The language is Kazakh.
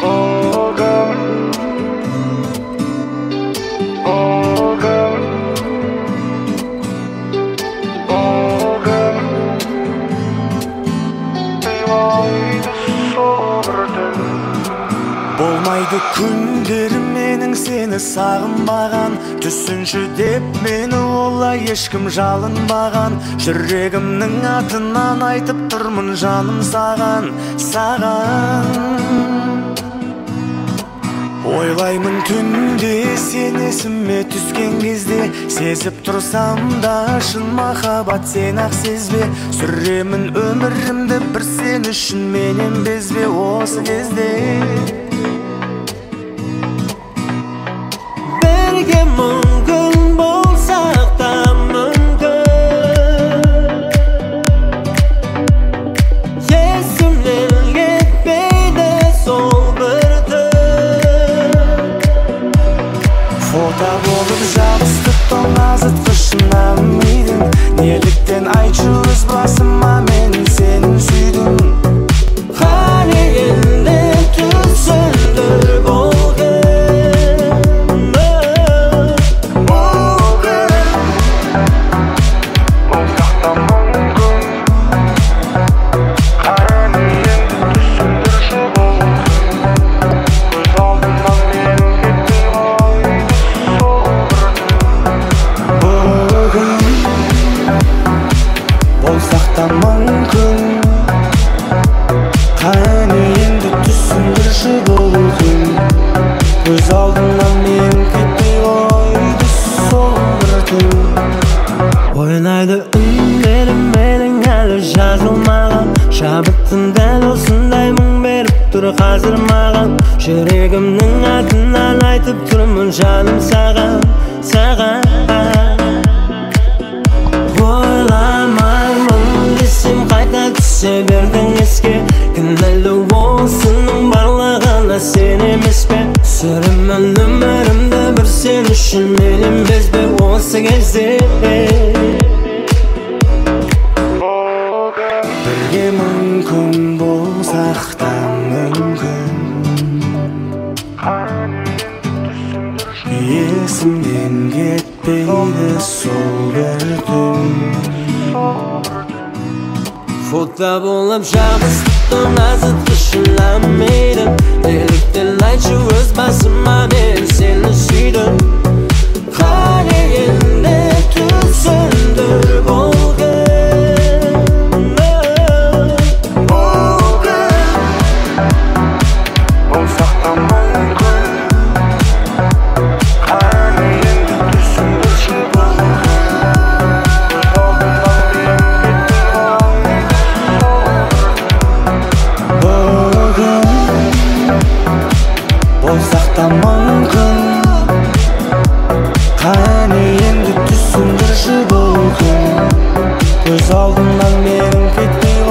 Болмайды күндерім менің сені сағынбаған, түсінші деп мені олай ешкім жалынбаған. Жүрегімнің атынан айтып тұрмын жаным саған, Ойлаймын түнде сен есіме түскен кезде, сезіп тұрсам да шын махаббат сен ақ сезбе. Сүремін өмірімді бір сен үшін менен безбе осы кезде. Бірге мүмкін болсақ та мүмкін, есімнен кетпейді сол бір түн. Фото болып жабысты тоңазытқышына мидың, неліктен айтшы өз басыма мен сенің сүйдім. Қане енді түсіндір бұл Көз алдымнан мен кетпей қойды сол бір түн. Ойнайды үнлерім менің әлі жазылмаған, шабыттың дәл осындай мұң беріп тұр қазір маған. Жүрегімнің атынан айтып тұрмын жаным саған. Ойламаймын десем қайта түсе бердің еске, кінәлі осының барлығына сен емес пе? Сүремін өмірімді бір сен үшін менен безбе осы кезде. Бірге мүмкін болсақ та мүмкін, есімнен кетпейді сол бір түн. Фото болып жабыстың азытқышына мидың, неліктен айтшы өз басыма мен сені сүйдім. Қане енді түсіндір бұл Көз алдымнан менің кетпей